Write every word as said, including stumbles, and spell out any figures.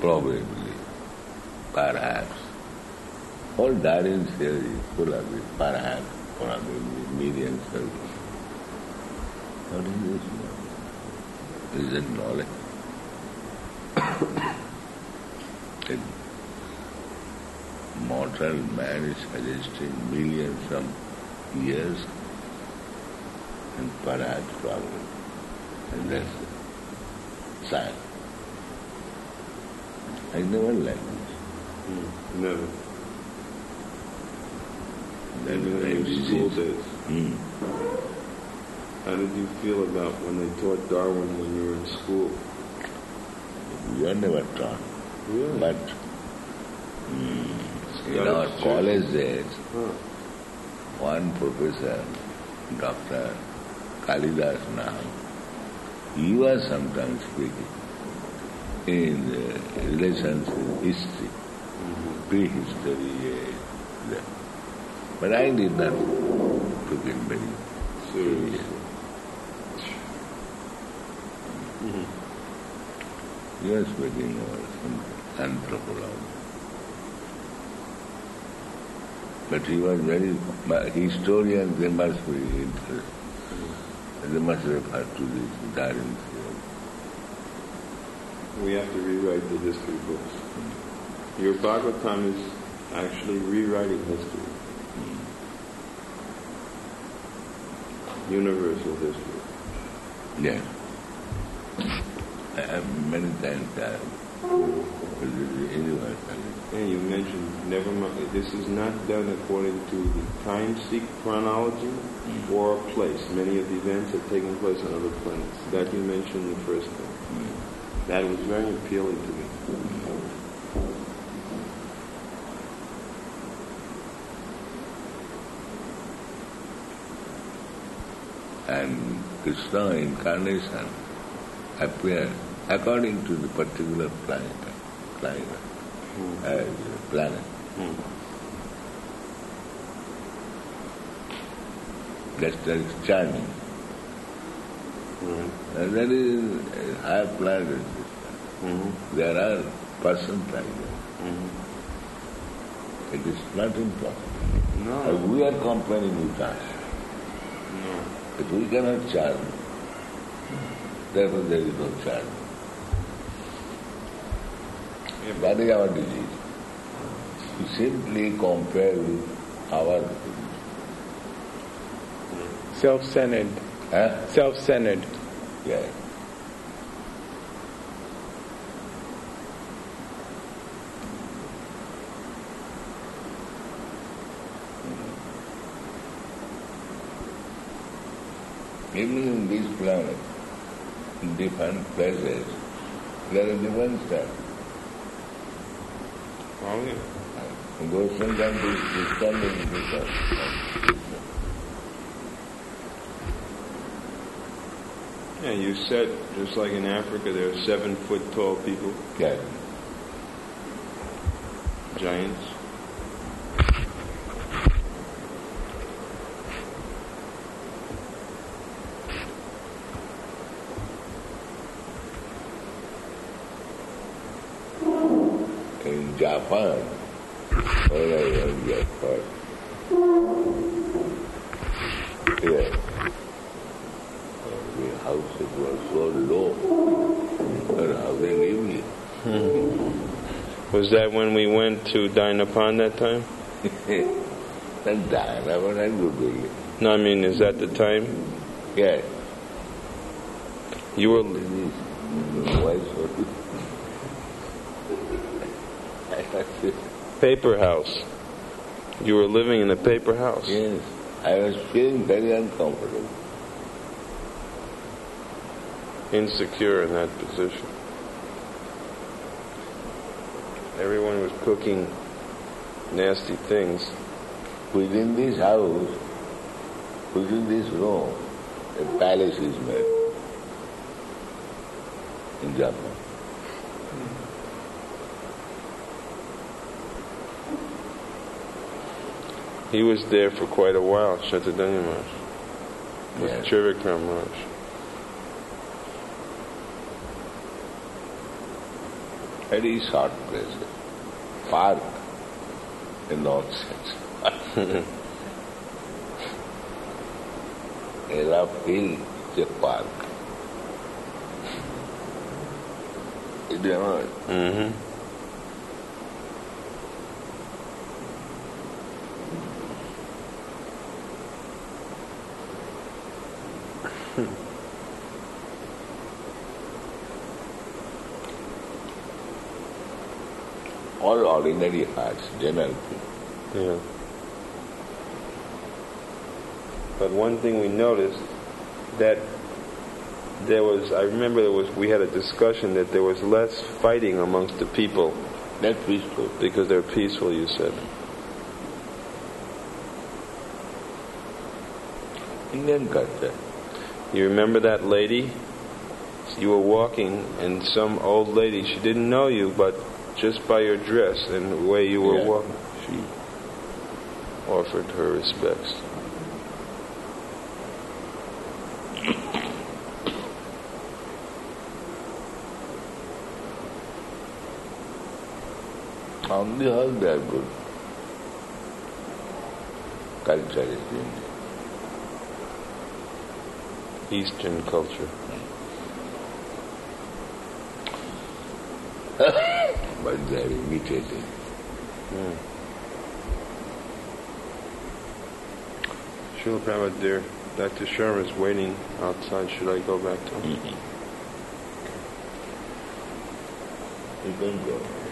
Probably, perhaps. All Darwin's theory is full of it, perhaps, probably, medium circle. What is this? Is it knowledge? That mortal man is suggesting millions of years and perhaps probably. And that's science. I never liked this. Mm, never. That Even is in very your school easy. days. Mm. How did you feel about when they taught Darwin when you were in school? We are never taught. Really? But mm, in Got our it. college days, Huh. one professor, Doctor Kalidas Nam, he was sometimes speaking in uh, relations with history, Mm-hmm. prehistory. Uh, the- but I did not took it very Seriously. seriously. Mm-hmm. He was speaking about some anthropology. But he was very, but historians, they must be interested. They must refer to this Darwin theory. We have to rewrite the history books. Your Bhagavatam is actually rewriting history. Universal history. Yes. I have many times I universal. And you mentioned, never mind, this is not done according to the time seek chronology Mm. or place. Many of the events have taken place on other planets. That you mentioned in the first thing. Mm. That was very appealing to me. And Krishna incarnation appeared according to the particular planet, planet, Hmm. uh, planet. Hmm. Just as charming. Right. And that is a higher planet. Mm-hmm. There are persons like that. Mm-hmm. It is not impossible. No. And we are complaining with us. No. But we cannot charm. Therefore there is no charm. Yeah, That is our disease. We simply compare with our Self-centered. huh? Self-centered. Yeah. Even in this planet, in different places, there are different styles. Oh, yeah. In those countries, this kind is different. Yeah, you said, just like in Africa, there are seven foot tall people, Yeah. giants. In Japan, when I was in Japan, yeah, the houses were so low, and how they live here. Was that when we went to Dinapan that time? And time, I was not good with it. No, I mean, is that the time? Yeah. You were, This is why so I said, paper house. You were living in a paper house. yes, I was feeling very uncomfortable. Insecure in that position. Everyone was cooking nasty things. Within this house, within this room, a palace is made in Japan. He was there for quite a while, Shatadanya Maharaj, with Yes. Trivikram Maharaj. very short place. Park in all sense. Ella field is a park. You know? Mm-hmm. All ordinary hearts, general people. Yeah. But one thing we noticed that there was, I remember there was, we had a discussion that there was less fighting amongst the people. That's peaceful. Because they're peaceful, you said. Indian culture. You remember that lady? You were walking and some old lady, she didn't know you, but just by your dress and the way you were Yeah. walking, she offered her respects. On the whole, they are good. Culture is Indian. Eastern culture. But they are imitating. Mm. Srila Prabhupada, dear, Doctor Sharma is waiting outside. Should I go back to him? Mm-hmm. You can go.